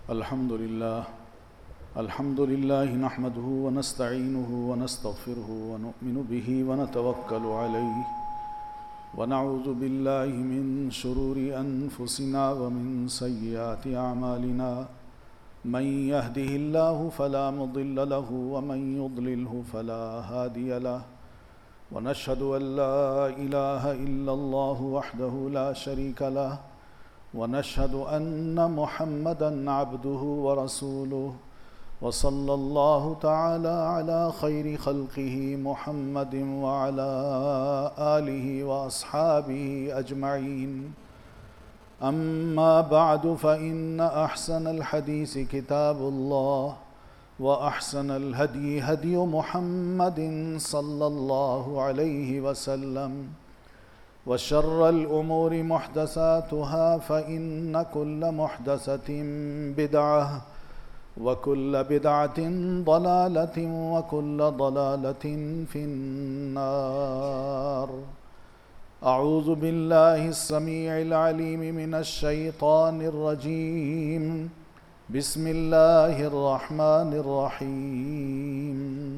الحمد لله نحمده ونستعينه ونستغفره ونؤمن به ونتوكل عليه ونعوذ بالله من شرور أنفسنا ومن سيئات أعمالنا من يهده الله فلا مضل له ومن يضلله فلا هادي له ونشهد أن لا إله إلا الله وحده لا شريك له ونشهد أن محمدًا عبده ورسوله وصلى الله تعالى على خير خلقه محمد وعلى آله وأصحابه أجمعين أما بعد فإن أحسن الحديث كتاب الله وأحسن الهدي هدي محمد صلى الله عليه وسلم وشر الأمور محدثاتها فإن كل محدثة بدعة وكل بدعة ضلالة وكل ضلالة في النار. أعوذ بالله السميع العليم من الشيطان الرجيم. بسم الله الرحمن الرحيم.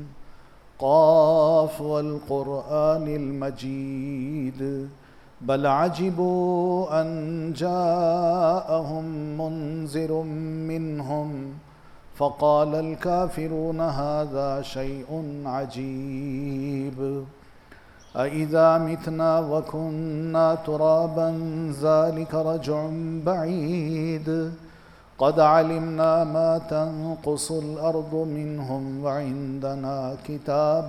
قاف والقرآن المجيد بل عجبوا أن جاءهم منذر منهم فقال الكافرون هذا شيء عجيب. أإذا متنا وكنا ترابا ذلك رجع بعيد. قد علمنا ما تنقص الأرض منهم وعندنا كتاب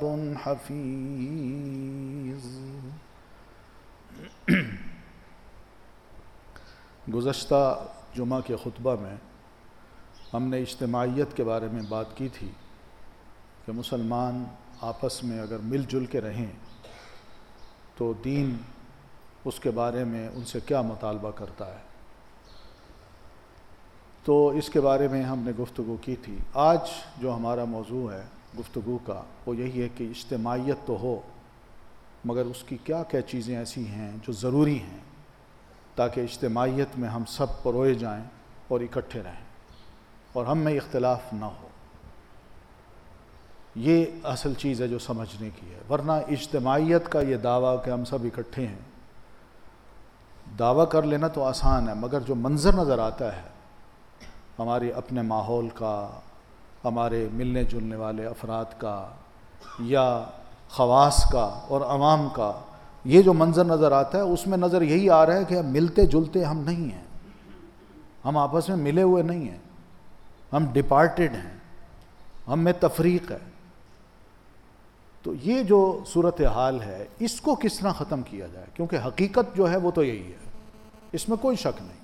حفيظ. گزشتہ جمعہ کے خطبہ میں ہم نے اجتماعیت کے بارے میں بات کی تھی کہ مسلمان آپس میں اگر مل جل کے رہیں تو دین اس کے بارے میں ان سے کیا مطالبہ کرتا ہے، تو اس کے بارے میں ہم نے گفتگو کی تھی. آج جو ہمارا موضوع ہے گفتگو کا وہ یہی ہے کہ اجتماعیت تو ہو مگر اس کی کیا کیا چیزیں ایسی ہیں جو ضروری ہیں تاکہ اجتماعیت میں ہم سب پروئے جائیں اور اکٹھے رہیں اور ہم میں اختلاف نہ ہو. یہ اصل چیز ہے جو سمجھنے کی ہے، ورنہ اجتماعیت کا یہ دعویٰ کہ ہم سب اکٹھے ہیں، دعویٰ کر لینا تو آسان ہے مگر جو منظر نظر آتا ہے ہمارے اپنے ماحول کا، ہمارے ملنے جلنے والے افراد کا یا خواص کا اور عوام کا، یہ جو منظر نظر آتا ہے اس میں نظر یہی آ رہا ہے کہ ملتے جلتے ہم نہیں ہیں، ہم آپس میں ملے ہوئے نہیں ہیں، ہم ڈپارٹڈ ہیں، ہم میں تفریق ہے. تو یہ جو صورتحال ہے اس کو کس طرح ختم کیا جائے، کیونکہ حقیقت جو ہے وہ تو یہی ہے، اس میں کوئی شک نہیں.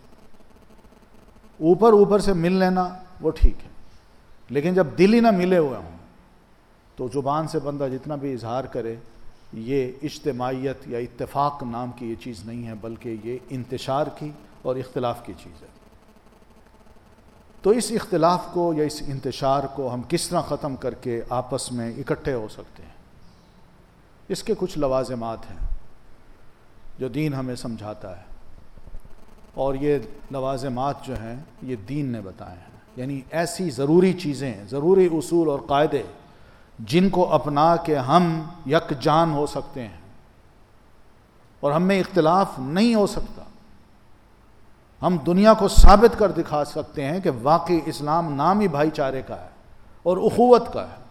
اوپر سے مل لینا وہ ٹھیک ہے لیکن جب دل ہی نہ ملے ہوئے ہوں تو زبان سے بندہ جتنا بھی اظہار کرے یہ اجتماعیت یا اتفاق نام کی یہ چیز نہیں ہے بلکہ یہ انتشار کی اور اختلاف کی چیز ہے. تو اس اختلاف کو یا اس انتشار کو ہم کس طرح ختم کر کے آپس میں اکٹھے ہو سکتے ہیں، اس کے کچھ لوازمات ہیں جو دین ہمیں سمجھاتا ہے اور یہ لوازمات جو ہیں یہ دین نے بتائے ہیں، یعنی ایسی ضروری چیزیں، ضروری اصول اور قاعدے جن کو اپنا کے ہم یکجان ہو سکتے ہیں اور ہم میں اختلاف نہیں ہو سکتا. ہم دنیا کو ثابت کر دکھا سکتے ہیں کہ واقعی اسلام نام ہی بھائی چارے کا ہے اور اخوت کا ہے.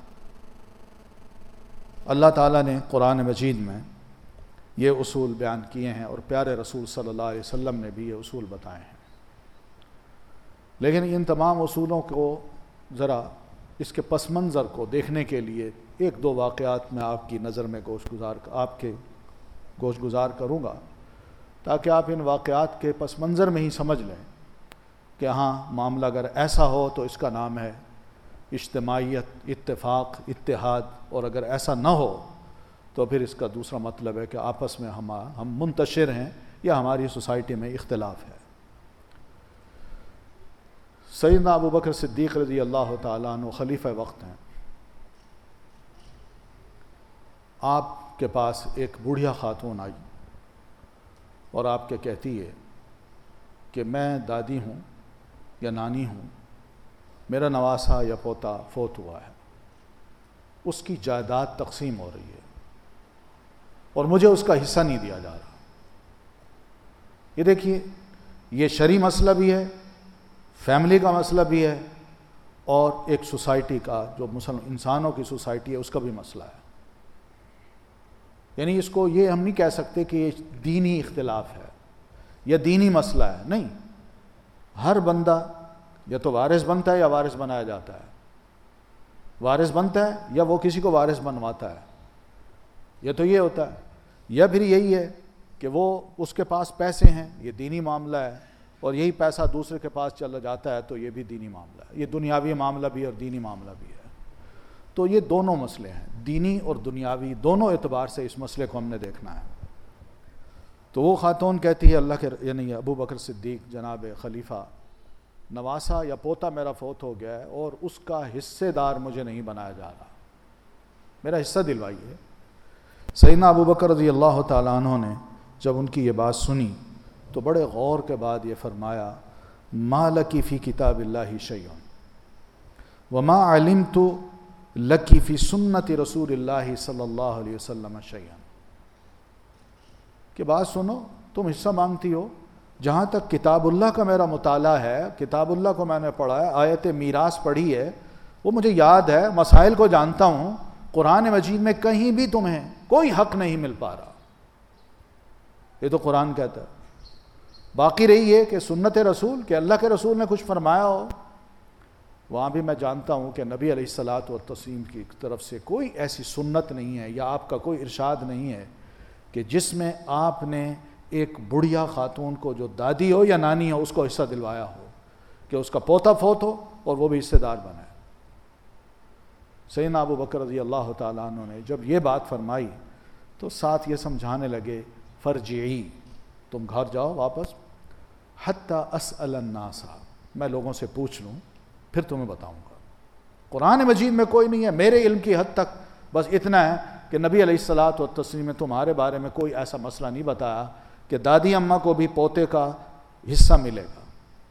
اللہ تعالیٰ نے قرآن مجید میں یہ اصول بیان کیے ہیں اور پیارے رسول صلی اللہ علیہ وسلم نے بھی یہ اصول بتائے ہیں. لیکن ان تمام اصولوں کو ذرا اس کے پس منظر کو دیکھنے کے لیے ایک دو واقعات میں آپ کی نظر میں گوش گزار کروں گا تاکہ آپ ان واقعات کے پس منظر میں ہی سمجھ لیں کہ ہاں معاملہ اگر ایسا ہو تو اس کا نام ہے اجتماعیت، اتفاق، اتحاد، اور اگر ایسا نہ ہو تو پھر اس کا دوسرا مطلب ہے کہ آپس میں ہم منتشر ہیں یا ہماری سوسائٹی میں اختلاف ہے. سیدنا ابو بکر صدیق رضی اللہ تعالیٰ عنہ خلیفہ وقت ہیں. آپ کے پاس ایک بوڑھیا خاتون آئی اور آپ کے کہتی ہے کہ میں دادی ہوں یا نانی ہوں میرا نواسا یا پوتا فوت ہوا ہے، اس کی جائیداد تقسیم ہو رہی ہے اور مجھے اس کا حصہ نہیں دیا جا رہا۔ یہ دیکھیے، یہ شرعی مسئلہ بھی ہے، فیملی کا مسئلہ بھی ہے، اور ایک سوسائٹی کا، جو انسانوں کی سوسائٹی ہے، اس کا بھی مسئلہ ہے۔ یعنی اس کو یہ ہم نہیں کہہ سکتے کہ یہ دینی اختلاف ہے یا دینی مسئلہ ہے، نہیں، ہر بندہ یا تو وارث بنتا ہے یا وارث بنایا جاتا ہے، وارث بنتا ہے یا وہ کسی کو وارث بنواتا ہے، یا تو یہ ہوتا ہے، یا پھر یہی ہے کہ وہ اس کے پاس پیسے ہیں، یہ دینی معاملہ ہے، اور یہی پیسہ دوسرے کے پاس چلا جاتا ہے تو یہ بھی دینی معاملہ ہے، یہ دنیاوی معاملہ بھی اور دینی معاملہ بھی ہے۔ تو یہ دونوں مسئلے ہیں، دینی اور دنیاوی، دونوں اعتبار سے اس مسئلے کو ہم نے دیکھنا ہے۔ تو وہ خاتون کہتی ہے اللہ کے، یعنی ابو بکر صدیق جناب خلیفہ، نواسا یا پوتا میرا فوت ہو گیا ہے اور اس کا حصے دار مجھے نہیں بنایا جا رہا، میرا حصہ دلوائیے۔ سیدنا ابو بکر رضی اللہ تعالیٰ عنہ نے جب ان کی یہ بات سنی تو بڑے غور کے بعد یہ فرمایا، ما لکی فی کتاب اللہ شیء وما علمت لکی فی سنت رسول اللہ صلی اللہ علیہ وسلم شیئا، کہ بات سنو، تم حصہ مانگتی ہو، جہاں تک کتاب اللہ کا میرا مطالعہ ہے، کتاب اللہ کو میں نے پڑھا ہے، آیت میراث پڑھی ہے، وہ مجھے یاد ہے، مسائل کو جانتا ہوں، قرآن مجید میں کہیں بھی تمہیں کوئی حق نہیں مل پا رہا، یہ تو قرآن کہتا ہے۔ باقی رہی ہے کہ سنت رسول، کہ اللہ کے رسول نے کچھ فرمایا ہو، وہاں بھی میں جانتا ہوں کہ نبی علیہ الصلاۃ والتسلیم کی طرف سے کوئی ایسی سنت نہیں ہے یا آپ کا کوئی ارشاد نہیں ہے کہ جس میں آپ نے ایک بڑھیا خاتون کو، جو دادی ہو یا نانی ہو، اس کو حصہ دلوایا ہو کہ اس کا پوتا فوت ہو اور وہ بھی حصے دار بنا ہے۔ سیدنا ابو بکر رضی اللہ تعالیٰ عنہ نے جب یہ بات فرمائی تو ساتھ یہ سمجھانے لگے، فرجعی، تم گھر جاؤ واپس، حتی اسأل الناس، میں لوگوں سے پوچھ لوں پھر تمہیں بتاؤں گا۔ قرآن مجید میں کوئی نہیں ہے، میرے علم کی حد تک بس اتنا ہے کہ نبی علیہ الصلاۃ والتسلیم نے تمہارے بارے میں کوئی ایسا مسئلہ نہیں بتایا کہ دادی اماں کو بھی پوتے کا حصہ ملے گا۔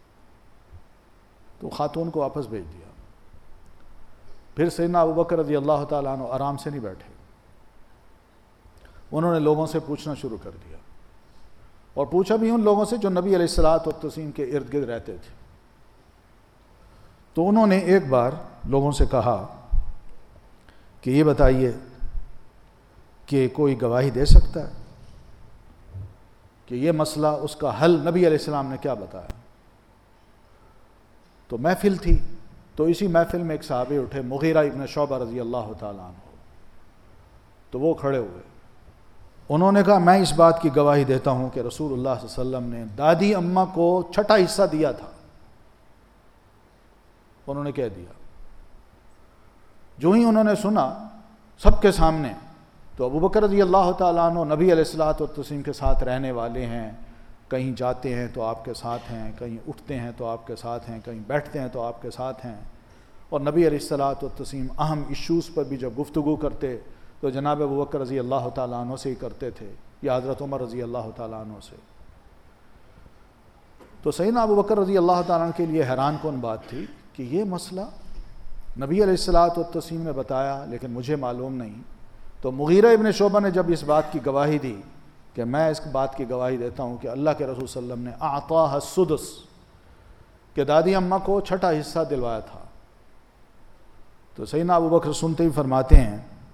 تو خاتون کو واپس بھیج دیا۔ پھر سیدنا ابوبکر رضی اللہ تعالیٰ عنہ آرام سے نہیں بیٹھے، انہوں نے لوگوں سے پوچھنا شروع کر دیا، اور پوچھا بھی ان لوگوں سے جو نبی علیہ الصلاۃ والتسلیم کے ارد گرد رہتے تھے۔ تو انہوں نے ایک بار لوگوں سے کہا کہ یہ بتائیے کہ کوئی گواہی دے سکتا ہے کہ یہ مسئلہ، اس کا حل نبی علیہ السلام نے کیا بتایا؟ تو محفل تھی، تو اسی محفل میں ایک صحابی اٹھے، مغیرہ ابن شعبہ رضی اللہ تعالیٰ عنہ، تو وہ کھڑے ہوئے، انہوں نے کہا میں اس بات کی گواہی دیتا ہوں کہ رسول اللہ صلی اللہ علیہ وسلم نے دادی اماں کو چھٹا حصہ دیا تھا۔ انہوں نے کہہ دیا۔ جو ہی انہوں نے سنا سب کے سامنے، تو ابو بکر رضی اللہ تعالیٰ عنہ نبی علیہ الصلاۃ والتسلیم کے ساتھ رہنے والے ہیں، کہیں جاتے ہیں تو آپ کے ساتھ ہیں، کہیں اٹھتے ہیں تو آپ کے ساتھ ہیں، کہیں بیٹھتے ہیں تو آپ کے ساتھ ہیں، اور نبی علیہ الصلاۃ والتسلیم اہم ایشوز پر بھی جب گفتگو کرتے تو جناب ابو بکر رضی اللہ تعالیٰ عنہ سے ہی کرتے تھے یا حضرت عمر رضی اللہ تعالیٰ عنہ سے۔ تو سیدنا ابو بکر رضی اللہ تعالیٰ عنہ کے لیے حیران کن بات تھی کہ یہ مسئلہ نبی علیہ الصلاۃ والتسلیم نے بتایا لیکن مجھے معلوم نہیں۔ تو مغیرہ ابن شعبہ نے جب اس بات کی گواہی دی کہ میں اس بات کی گواہی دیتا ہوں کہ اللہ کے رسول صلی اللہ علیہ وسلم نے اعطاها السدس، کہ دادی اماں کو چھٹا حصہ دلوایا تھا، تو سیدنا ابو بکر سنتے ہی فرماتے ہیں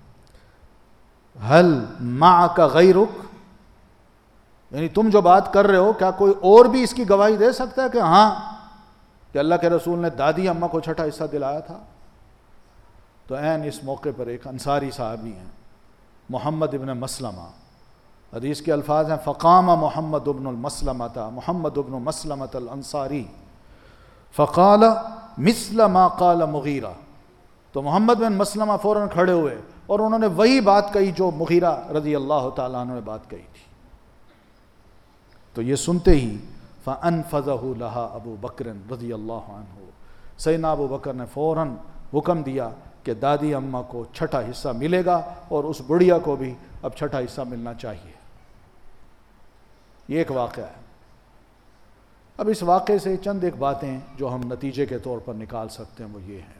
حل معک غیرک، یعنی تم جو بات کر رہے ہو کیا کوئی اور بھی اس کی گواہی دے سکتا ہے کہ ہاں کہ اللہ کے رسول نے دادی اماں کو چھٹا حصہ دلایا تھا؟ تو عین اس موقع پر ایک انصاری صحابی ہیں محمد ابن مسلمہ، حدیث کے الفاظ ہیں فقام محمد ابن المسلمۃ، محمد ابن مسلمۃ الانصاری فقال مثل ما قال مغیرہ، تو محمد بن مسلمہ فوراً کھڑے ہوئے اور انہوں نے وہی بات کہی جو مغیرہ رضی اللہ تعالیٰ عنہ نے بات کہی تھی۔ تو یہ سنتے ہی فَأَنْفَذَهُ لَهَا ابو بکر رضی اللہ عنہ، سیدنا ابو بکر نے فوراً حکم دیا کہ دادی اماں کو چھٹا حصہ ملے گا اور اس بڑھیا کو بھی اب چھٹا حصہ ملنا چاہیے۔ یہ ایک واقعہ ہے۔ اب اس واقعے سے چند ایک باتیں جو ہم نتیجے کے طور پر نکال سکتے ہیں وہ یہ ہیں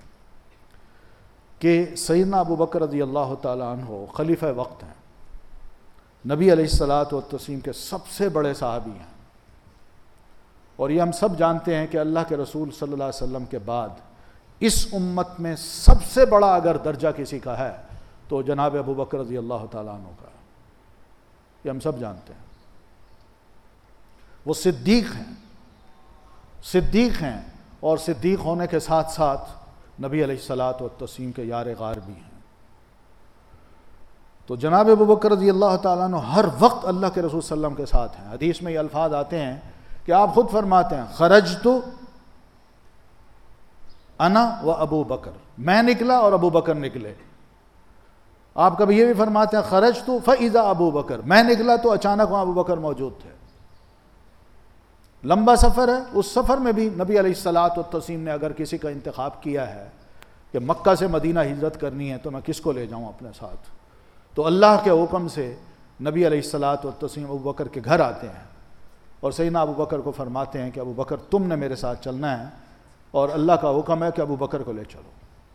کہ سیدنا ابو بکر رضی اللہ تعالیٰ عنہ خلیفہ وقت ہیں، نبی علیہ الصلاۃ والتسلیم کے سب سے بڑے صحابی ہیں، اور یہ ہم سب جانتے ہیں کہ اللہ کے رسول صلی اللہ علیہ وسلم کے بعد اس امت میں سب سے بڑا اگر درجہ کسی کا ہے تو جناب ابو بکر رضی اللہ تعالیٰ عنہ کا ہے، یہ ہم سب جانتے ہیں۔ وہ صدیق ہیں اور صدیق ہونے کے ساتھ ساتھ نبی علیہ الصلاۃ والتسلیم کے یار غار بھی ہیں۔ تو جناب ابو بکر رضی اللہ تعالیٰ عنہ ہر وقت اللہ کے رسول صلی اللہ علیہ وسلم کے ساتھ ہیں۔ حدیث میں یہ الفاظ آتے ہیں کہ آپ خود فرماتے ہیں خرجت انا و ابو بکر، میں نکلا اور ابو بکر نکلے۔ آپ کبھی یہ بھی فرماتے ہیں خرجت فاذا ابو بکر، میں نکلا تو اچانک وہاں ابو بکر موجود تھے۔ لمبا سفر ہے، اس سفر میں بھی نبی علیہ الصلاۃ والتسلیم نے اگر کسی کا انتخاب کیا ہے کہ مکہ سے مدینہ ہجرت کرنی ہے تو میں کس کو لے جاؤں اپنے ساتھ، تو اللہ کے حکم سے نبی علیہ الصلاۃ والتسلیم ابو بکر کے گھر آتے ہیں اور سیدنا ابو بکر کو فرماتے ہیں کہ ابو بکر تم نے میرے ساتھ چلنا ہے اور اللہ کا حکم ہے کہ ابو بکر کو لے چلو۔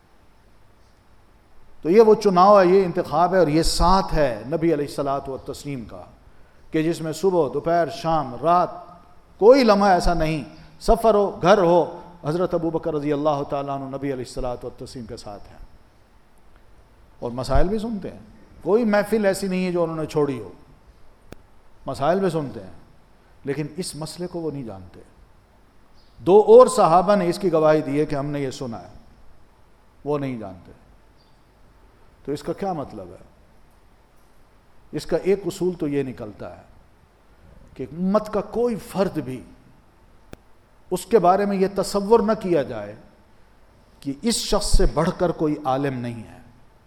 تو یہ وہ چناؤ ہے، یہ انتخاب ہے، اور یہ ساتھ ہے نبی علیہ الصلاۃ والتسلیم کا کہ جس میں صبح دوپہر شام رات کوئی لمحہ ایسا نہیں، سفر ہو گھر ہو، حضرت ابو بکر رضی اللہ تعالیٰ عنہ نبی علیہ الصلاۃ والتسلیم کے ساتھ ہیں، اور مسائل بھی سنتے ہیں۔ کوئی محفل ایسی نہیں ہے جو انہوں نے چھوڑی ہو، مسائل بھی سنتے ہیں، لیکن اس مسئلے کو وہ نہیں جانتے۔ دو اور صحابہ نے اس کی گواہی دی ہے کہ ہم نے یہ سنا ہے، وہ نہیں جانتے۔ تو اس کا کیا مطلب ہے؟ اس کا ایک اصول تو یہ نکلتا ہے کہ امت کا کوئی فرد بھی اس کے بارے میں یہ تصور نہ کیا جائے کہ اس شخص سے بڑھ کر کوئی عالم نہیں ہے،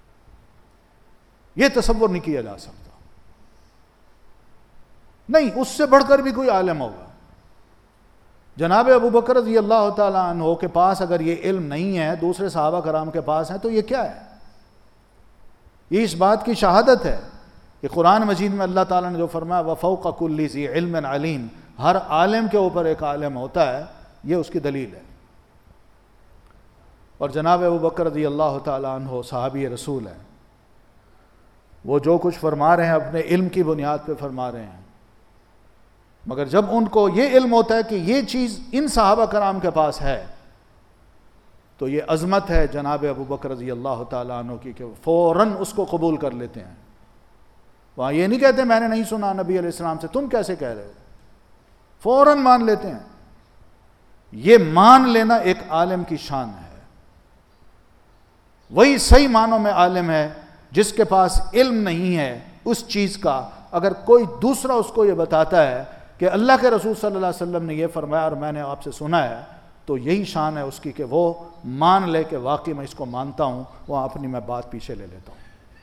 یہ تصور نہیں کیا جا سکتا۔ نہیں، اس سے بڑھ کر بھی کوئی عالم ہوگا۔ جناب ابو بکر رضی اللہ تعالیٰ عنہ کے پاس اگر یہ علم نہیں ہے، دوسرے صحابہ کرام کے پاس ہے، تو یہ کیا ہے؟ یہ اس بات کی شہادت ہے کہ قرآن مجید میں اللہ تعالیٰ نے جو فرمایا وَفَوْقَ كُلِّ ذِي عِلْمٍ عَلِيمٍ، ہر عالم کے اوپر ایک عالم ہوتا ہے، یہ اس کی دلیل ہے۔ اور جناب ابو بکر رضی اللہ تعالیٰ عنہ صحابی رسول ہیں، وہ جو کچھ فرما رہے ہیں اپنے علم کی بنیاد پہ فرما رہے ہیں، مگر جب ان کو یہ علم ہوتا ہے کہ یہ چیز ان صحابہ کرام کے پاس ہے تو یہ عظمت ہے جناب ابو بکر رضی اللہ تعالیٰ عنہ کی کہ فوراً اس کو قبول کر لیتے ہیں۔ وہاں یہ نہیں کہتے میں نے نہیں سنا نبی علیہ السلام سے، تم کیسے کہہ رہے ہو، فوراً مان لیتے ہیں۔ یہ مان لینا ایک عالم کی شان ہے، وہی صحیح معنوں میں عالم ہے جس کے پاس علم نہیں ہے اس چیز کا، اگر کوئی دوسرا اس کو یہ بتاتا ہے کہ اللہ کے رسول صلی اللہ علیہ وسلم نے یہ فرمایا اور میں نے آپ سے سنا ہے، تو یہی شان ہے اس کی کہ وہ مان لے کہ واقعی میں اس کو مانتا ہوں، وہاں اپنی میں بات پیچھے لے لیتا ہوں۔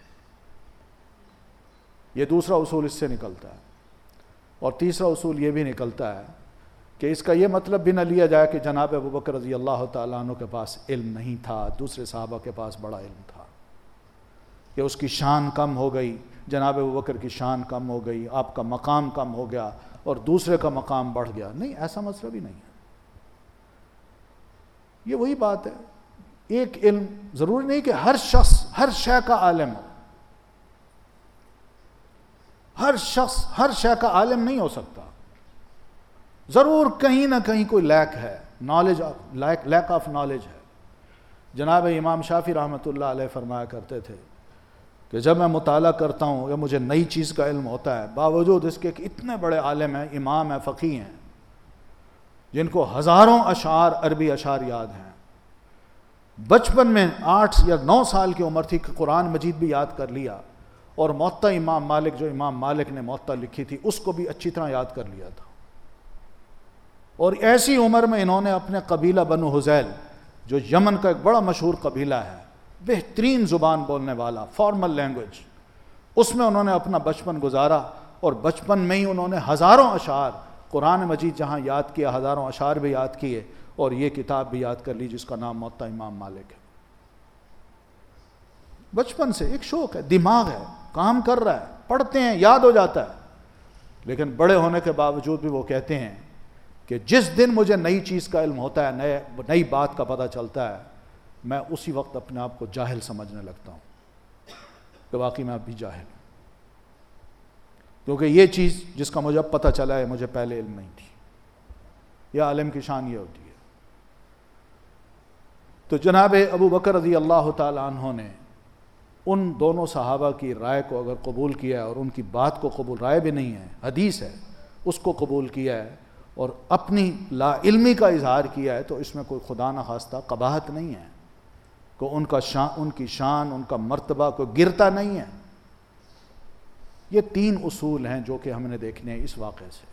یہ دوسرا اصول اس سے نکلتا ہے۔ اور تیسرا اصول یہ بھی نکلتا ہے کہ اس کا یہ مطلب بھی نہ لیا جائے کہ جناب ابو بکر رضی اللہ تعالیٰ عنہ کے پاس علم نہیں تھا، دوسرے صحابہ کے پاس بڑا علم تھا، کہ اس کی شان کم ہو گئی، جناب ابو بکر کی شان کم ہو گئی، آپ کا مقام کم ہو گیا اور دوسرے کا مقام بڑھ گیا۔ نہیں، ایسا مسئلہ بھی نہیں ہے۔ یہ وہی بات ہے، ایک علم ضروری نہیں کہ ہر شخص ہر شے کا عالم ہو، ہر شخص ہر شے کا عالم نہیں ہو سکتا، ضرور کہیں نہ کہیں کوئی لیک ہے، لیک آف نالج ہے۔ جناب امام شافعی رحمۃ اللہ علیہ فرمایا کرتے تھے کہ جب میں مطالعہ کرتا ہوں یا مجھے نئی چیز کا علم ہوتا ہے، باوجود اس کے کہ اتنے بڑے عالم ہیں، امام ہیں، فقیہ ہیں، جن کو ہزاروں اشعار عربی اشعار یاد ہیں، بچپن میں 8 یا 9 سال کی عمر تھی کہ قرآن مجید بھی یاد کر لیا، اور موطا امام مالک جو امام مالک نے موطا لکھی تھی اس کو بھی اچھی طرح یاد کر لیا تھا، اور ایسی عمر میں انہوں نے اپنے قبیلہ بنو حذیل جو یمن کا ایک بڑا مشہور قبیلہ ہے، بہترین زبان بولنے والا، فارمل لینگویج، اس میں انہوں نے اپنا بچپن گزارا، اور بچپن میں ہی انہوں نے ہزاروں اشعار قرآن مجید جہاں یاد کیا، ہزاروں اشعار بھی یاد کیے، اور یہ کتاب بھی یاد کر لی جس کا نام موطا امام مالک ہے۔ بچپن سے ایک شوق ہے، دماغ ہے، کام کر رہا ہے، پڑھتے ہیں، یاد ہو جاتا ہے، لیکن بڑے ہونے کے باوجود بھی وہ کہتے ہیں کہ جس دن مجھے نئی چیز کا علم ہوتا ہے، نئی بات کا پتہ چلتا ہے، میں اسی وقت اپنے آپ کو جاہل سمجھنے لگتا ہوں کہ واقعی میں اب بھی جاہل ہوں، کیونکہ یہ چیز جس کا مجھے اب پتہ چلا ہے مجھے پہلے علم نہیں تھی۔ یا عالم کی شان یہ ہوتی ہے۔ تو جناب ابو بکر رضی اللہ تعالیٰ عنہ نے ان دونوں صحابہ کی رائے کو اگر قبول کیا ہے، اور ان کی بات کو قبول، رائے بھی نہیں ہے، حدیث ہے، اس کو قبول کیا ہے اور اپنی لا علمی کا اظہار کیا ہے، تو اس میں کوئی خدا نخواستہ قباحت نہیں ہے، ان کی شان، ان کا مرتبہ کوئی گرتا نہیں ہے۔ یہ 3 اصول ہیں جو کہ ہم نے دیکھنے ہیں اس واقعے سے۔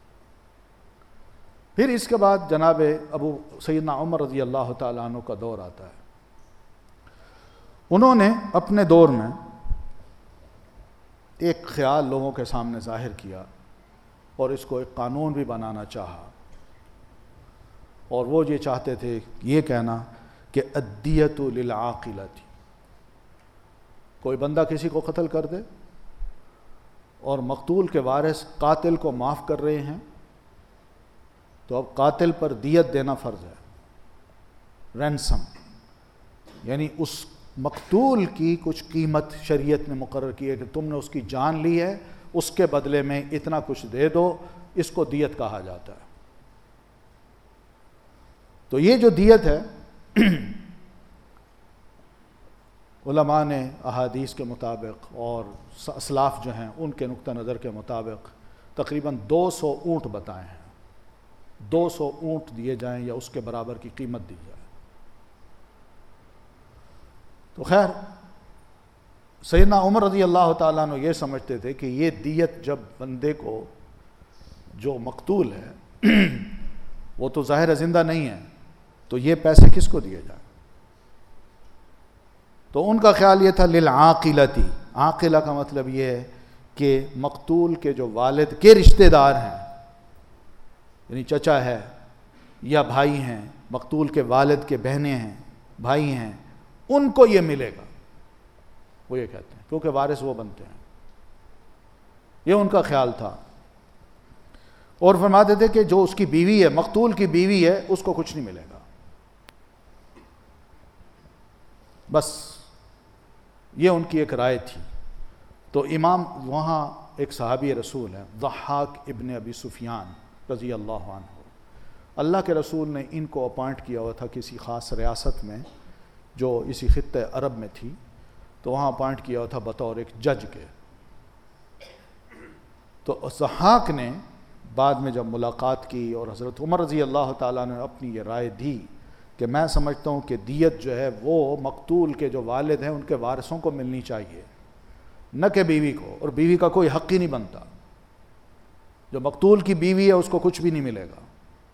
پھر اس کے بعد جناب سیدنا عمر رضی اللہ تعالیٰ عنہ کا دور آتا ہے۔ انہوں نے اپنے دور میں ایک خیال لوگوں کے سامنے ظاہر کیا اور اس کو ایک قانون بھی بنانا چاہا، اور وہ یہ چاہتے تھے یہ کہنا کہ الدیۃ للعاقلۃ، کوئی بندہ کسی کو قتل کر دے اور مقتول کے وارث قاتل کو معاف کر رہے ہیں، تو اب قاتل پر دیت دینا فرض ہے، رینسم، یعنی اس مقتول کی کچھ قیمت شریعت نے مقرر کی ہے کہ تم نے اس کی جان لی ہے، اس کے بدلے میں اتنا کچھ دے دو، اس کو دیت کہا جاتا ہے۔ تو یہ جو دیت ہے، علماء نے احادیث کے مطابق اور اسلاف جو ہیں ان کے نقطہ نظر کے مطابق تقریباً 200 اونٹ بتائے ہیں، 200 اونٹ دیے جائیں یا اس کے برابر کی قیمت دی جائے۔ تو خیر سیدنا عمر رضی اللہ تعالیٰ عنہ یہ سمجھتے تھے کہ یہ دیت جب بندے کو جو مقتول ہے وہ تو ظاہر زندہ نہیں ہے، تو یہ پیسے کس کو دیے جائیں؟ تو ان کا خیال یہ تھا للعاقلۃ، عاقلہ کا مطلب یہ ہے کہ مقتول کے جو والد کے رشتہ دار ہیں، یعنی چچا ہے یا بھائی ہیں، مقتول کے والد کے بہنیں ہیں، بھائی ہیں، ان کو یہ ملے گا، وہ یہ کہتے ہیں، کیونکہ وارث وہ بنتے ہیں۔ یہ ان کا خیال تھا، اور فرماتے تھے کہ جو اس کی بیوی ہے، مقتول کی بیوی ہے، اس کو کچھ نہیں ملے گا، بس یہ ان کی ایک رائے تھی۔ تو امام وہاں ایک صحابی رسول ہے ضحاک ابن ابی سفیان رضی اللہ عنہ، اللہ کے رسول نے ان کو اپوائنٹ کیا ہوا تھا کسی خاص ریاست میں جو اسی خطہ عرب میں تھی، تو وہاں اپوائنٹ کیا ہوا تھا بطور ایک جج کے۔ تو ضحاک نے بعد میں جب ملاقات کی اور حضرت عمر رضی اللہ تعالیٰ نے اپنی یہ رائے دی کہ میں سمجھتا ہوں کہ دیت جو ہے وہ مقتول کے جو والد ہیں ان کے وارثوں کو ملنی چاہیے، نہ کہ بیوی کو، اور بیوی کا کوئی حق ہی نہیں بنتا، جو مقتول کی بیوی ہے اس کو کچھ بھی نہیں ملے گا۔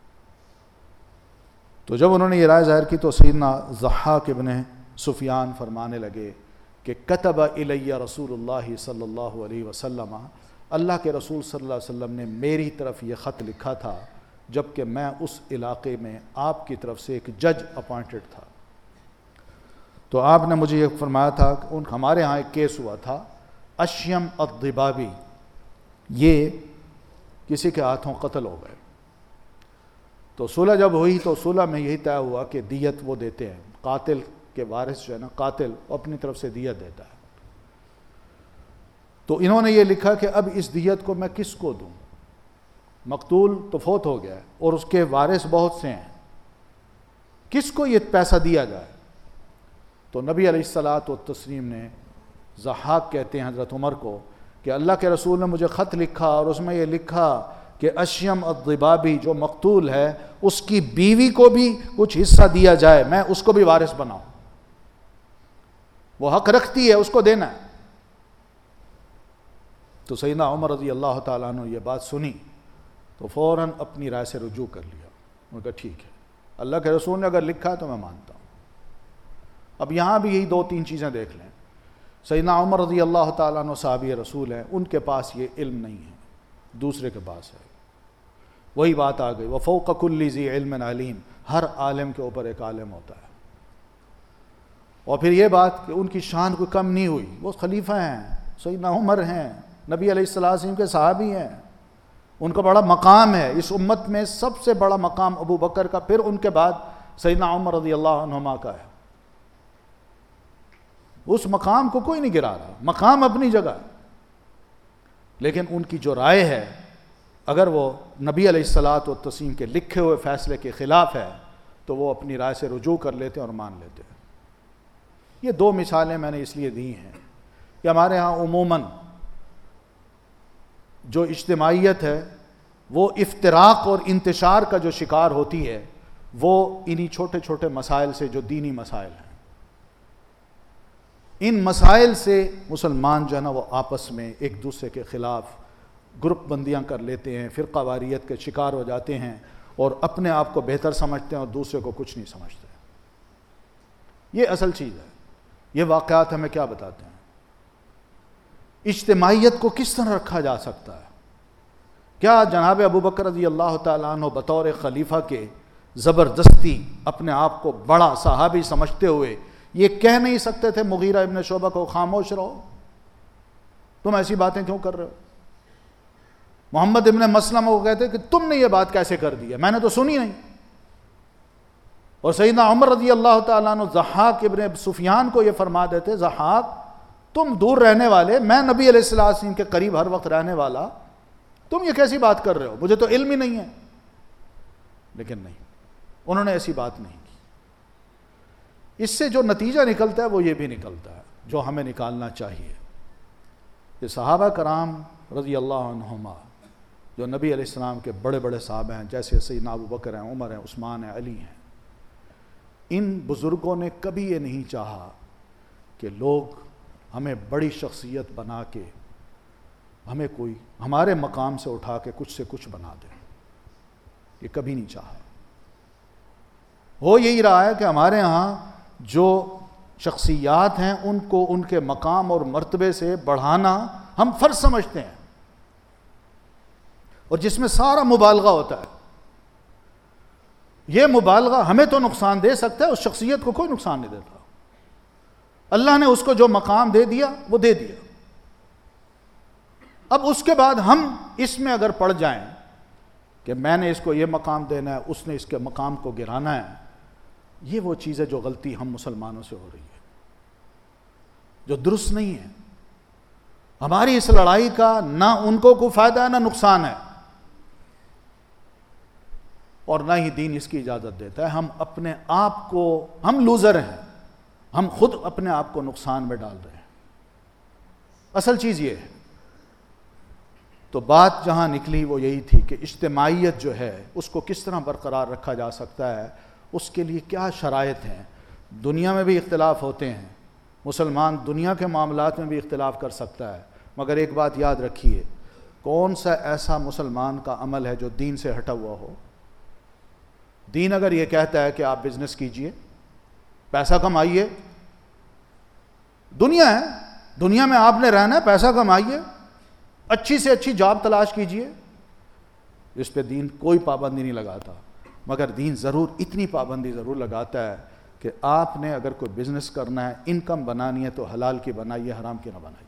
تو جب انہوں نے یہ رائے ظاہر کی تو سیدنا ضحاک ابن سفیان فرمانے لگے کہ کتب الی رسول اللہ صلی اللہ علیہ وسلم، اللہ کے رسول صلی اللہ علیہ وسلم نے میری طرف یہ خط لکھا تھا جبکہ میں اس علاقے میں آپ کی طرف سے ایک جج اپوائنٹڈ تھا۔ تو آپ نے مجھے یہ فرمایا تھا کہ ہمارے ہاں ایک کیس ہوا تھا، اشیم الضبابی، یہ کسی کے ہاتھوں قتل ہو گئے، تو صلح جب ہوئی تو صلح میں یہی طے ہوا کہ دیت وہ دیتے ہیں، قاتل کے وارث جو ہے نا، قاتل اپنی طرف سے دیت دیتا ہے۔ تو انہوں نے یہ لکھا کہ اب اس دیت کو میں کس کو دوں، مقتول تو فوت ہو گیا ہے اور اس کے وارث بہت سے ہیں، کس کو یہ پیسہ دیا جائے؟ تو نبی علیہ الصلاۃ والتسلیم نے، ضحاک کہتے ہیں حضرت عمر کو، کہ اللہ کے رسول نے مجھے خط لکھا اور اس میں یہ لکھا کہ اشیم الضبابی جو مقتول ہے اس کی بیوی کو بھی کچھ حصہ دیا جائے، میں اس کو بھی وارث بناؤں، وہ حق رکھتی ہے، اس کو دینا ہے۔ تو سیدنا عمر رضی اللہ تعالیٰ عنہ یہ بات سنی تو فوراً اپنی رائے سے رجوع کر لیا، انہوں نے کہا ٹھیک ہے، اللہ کے رسول نے اگر لکھا تو میں مانتا ہوں۔ اب یہاں بھی یہی 2-3 چیزیں دیکھ لیں، سیدنا عمر رضی اللہ تعالیٰ عنہ صحابی رسول ہیں، ان کے پاس یہ علم نہیں ہے، دوسرے کے پاس ہے، وہی بات آ گئی، وَفَوْقَ كُلِّ ذِي عِلْمٍ عَلِيمٍ، ہر عالم کے اوپر ایک عالم ہوتا ہے۔ اور پھر یہ بات کہ ان کی شان کوئی کم نہیں ہوئی، وہ خلیفہ ہیں، سیدنا عمر ہیں، نبی علیہ السلام کے صحابی ہیں، ان کا بڑا مقام ہے اس امت میں، سب سے بڑا مقام ابو بکر کا، پھر ان کے بعد سیدنا عمر رضی اللہ عنہما کا ہے۔ اس مقام کو کوئی نہیں گرا رہا، مقام اپنی جگہ، لیکن ان کی جو رائے ہے اگر وہ نبی علیہ الصلاۃ والتسلیم کے لکھے ہوئے فیصلے کے خلاف ہے تو وہ اپنی رائے سے رجوع کر لیتے ہیں اور مان لیتے ہیں۔ یہ دو مثالیں میں نے اس لیے دی ہیں کہ ہمارے ہاں عموماً جو اجتماعیت ہے وہ افتراق اور انتشار کا جو شکار ہوتی ہے وہ انہی چھوٹے چھوٹے مسائل سے، جو دینی مسائل ہیں، ان مسائل سے مسلمان جو ہے نا وہ آپس میں ایک دوسرے کے خلاف گروپ بندیاں کر لیتے ہیں، فرقہ واریت کے شکار ہو جاتے ہیں اور اپنے آپ کو بہتر سمجھتے ہیں اور دوسرے کو کچھ نہیں سمجھتے۔ یہ اصل چیز ہے۔ یہ واقعات ہمیں کیا بتاتے ہیں؟ اجتماعیت کو کس طرح رکھا جا سکتا ہے؟ کیا جناب ابو بکر رضی اللہ تعالیٰ عنہ بطور خلیفہ کے زبردستی اپنے آپ کو بڑا صحابی سمجھتے ہوئے یہ کہہ نہیں سکتے تھے مغیرہ ابن شعبہ کو خاموش رہو، تم ایسی باتیں کیوں کر رہے ہو؟ محمد ابن مسلمہ کو کہتے کہ تم نے یہ بات کیسے کر دی ہے، میں نے تو سنی نہیں۔ اور سیدنا عمر رضی اللہ تعالیٰ عنہ ضحاک ابن سفیان کو یہ فرما دیتے، ضحاک تم دور رہنے والے، میں نبی علیہ السلام کے قریب ہر وقت رہنے والا، تم یہ کیسی بات کر رہے ہو، مجھے تو علم ہی نہیں ہے۔ لیکن نہیں، انہوں نے ایسی بات نہیں کی۔ اس سے جو نتیجہ نکلتا ہے وہ یہ بھی نکلتا ہے جو ہمیں نکالنا چاہیے کہ صحابہ کرام رضی اللہ عنہما جو نبی علیہ السلام کے بڑے بڑے صحابہ ہیں، جیسے سیدنا ابو بکر ہیں، عمر ہیں، عثمان ہیں، علی ہیں، ان بزرگوں نے کبھی یہ نہیں چاہا کہ لوگ ہمیں بڑی شخصیت بنا کے ہمیں کوئی ہمارے مقام سے اٹھا کے کچھ سے کچھ بنا دے۔ یہ کبھی نہیں چاہا۔ ہو یہی رہا ہے کہ ہمارے ہاں جو شخصیات ہیں ان کو ان کے مقام اور مرتبے سے بڑھانا ہم فرض سمجھتے ہیں، اور جس میں سارا مبالغہ ہوتا ہے۔ یہ مبالغہ ہمیں تو نقصان دے سکتا ہے، اس شخصیت کو کوئی نقصان نہیں دیتا۔ اللہ نے اس کو جو مقام دے دیا وہ دے دیا۔ اب اس کے بعد ہم اس میں اگر پڑ جائیں کہ میں نے اس کو یہ مقام دینا ہے، اس نے اس کے مقام کو گرانا ہے، یہ وہ چیز ہے جو غلطی ہم مسلمانوں سے ہو رہی ہے، جو درست نہیں ہے۔ ہماری اس لڑائی کا نہ ان کو کوئی فائدہ ہے نہ نقصان ہے، اور نہ ہی دین اس کی اجازت دیتا ہے۔ ہم اپنے آپ کو، ہم لوزر ہیں، ہم خود اپنے آپ کو نقصان میں ڈال رہے ہیں۔ اصل چیز یہ ہے۔ تو بات جہاں نکلی وہ یہی تھی کہ اجتماعیت جو ہے اس کو کس طرح برقرار رکھا جا سکتا ہے، اس کے لیے کیا شرائط ہیں۔ دنیا میں بھی اختلاف ہوتے ہیں، مسلمان دنیا کے معاملات میں بھی اختلاف کر سکتا ہے، مگر ایک بات یاد رکھیے، کون سا ایسا مسلمان کا عمل ہے جو دین سے ہٹا ہوا ہو؟ دین اگر یہ کہتا ہے کہ آپ بزنس کیجئے، پیسہ کمائیے، دنیا ہے، دنیا میں آپ نے رہنا ہے، پیسہ کمائیے، اچھی سے اچھی جاب تلاش کیجئے، اس پہ دین کوئی پابندی نہیں لگاتا، مگر دین ضرور اتنی پابندی ضرور لگاتا ہے کہ آپ نے اگر کوئی بزنس کرنا ہے، انکم بنانی ہے تو حلال کی بنائیے، حرام کی نہ بنائیے۔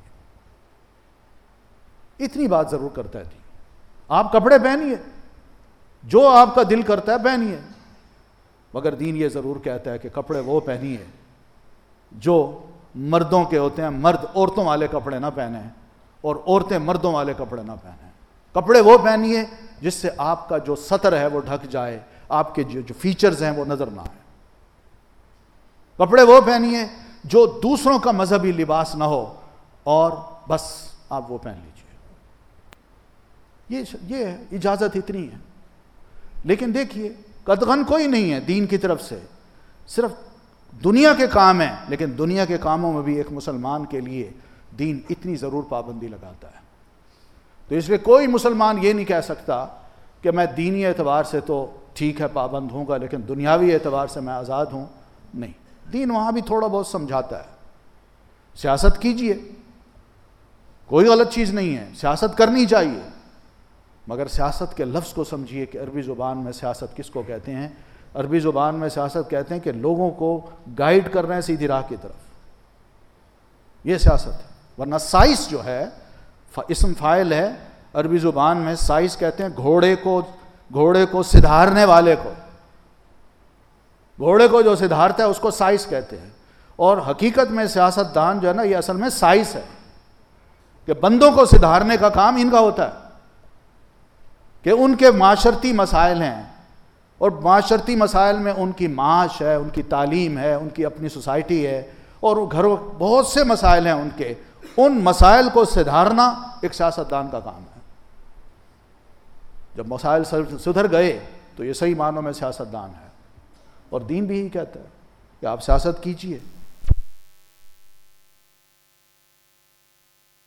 اتنی بات ضرور کرتا ہے دین۔ آپ کپڑے پہنیے، جو آپ کا دل کرتا ہے پہنیے، مگر دین یہ ضرور کہتا ہے کہ کپڑے وہ پہنیے جو مردوں کے ہوتے ہیں، مرد عورتوں والے کپڑے نہ پہنیں اور عورتیں مردوں والے کپڑے نہ پہنیں۔ کپڑے وہ پہنیے جس سے آپ کا جو سطر ہے وہ ڈھک جائے، آپ کے جو فیچرز ہیں وہ نظر نہ آئے۔ کپڑے وہ پہنیے جو دوسروں کا مذہبی لباس نہ ہو، اور بس آپ وہ پہن لیجئے۔ یہ اجازت اتنی ہے۔ لیکن دیکھیے، قدغن کوئی نہیں ہے دین کی طرف سے، صرف دنیا کے کام ہیں، لیکن دنیا کے کاموں میں بھی ایک مسلمان کے لیے دین اتنی ضرور پابندی لگاتا ہے۔ تو اس لیے کوئی مسلمان یہ نہیں کہہ سکتا کہ میں دینی اعتبار سے تو ٹھیک ہے پابند ہوں گا، لیکن دنیاوی اعتبار سے میں آزاد ہوں، نہیں۔ دین وہاں بھی تھوڑا بہت سمجھاتا ہے۔ سیاست کیجئے، کوئی غلط چیز نہیں ہے، سیاست کرنی چاہیے، مگر سیاست کے لفظ کو سمجھیے کہ عربی زبان میں سیاست کس کو کہتے ہیں۔ عربی زبان میں سیاست کہتے ہیں کہ لوگوں کو گائیڈ کر رہے ہیں سیدھی راہ کی طرف، یہ سیاست ہے۔ ورنہ سائنس جو ہے اسم فاعل ہے، عربی زبان میں سائز کہتے ہیں گھوڑے کو سدھارنے والے کو. گھوڑے کو جو سدھارتا ہے اس کو سائز کہتے ہیں. اور حقیقت میں سیاستدان جو ہے نا یہ اصل میں سائز ہے کہ بندوں کو سدھارنے کا کام ان کا ہوتا ہے کہ ان کے معاشرتی مسائل ہیں اور معاشرتی مسائل میں ان کی معاش ہے, ان کی تعلیم ہے, ان کی اپنی سوسائٹی ہے اور گھروں بہت سے مسائل ہیں ان کے. ان مسائل کو سدھارنا ایک سیاستدان کا کام ہے. جب مسائل سدھر گئے تو یہ صحیح معنوں میں سیاستدان ہے. اور دین بھی یہی کہتا ہے کہ آپ سیاست کیجئے.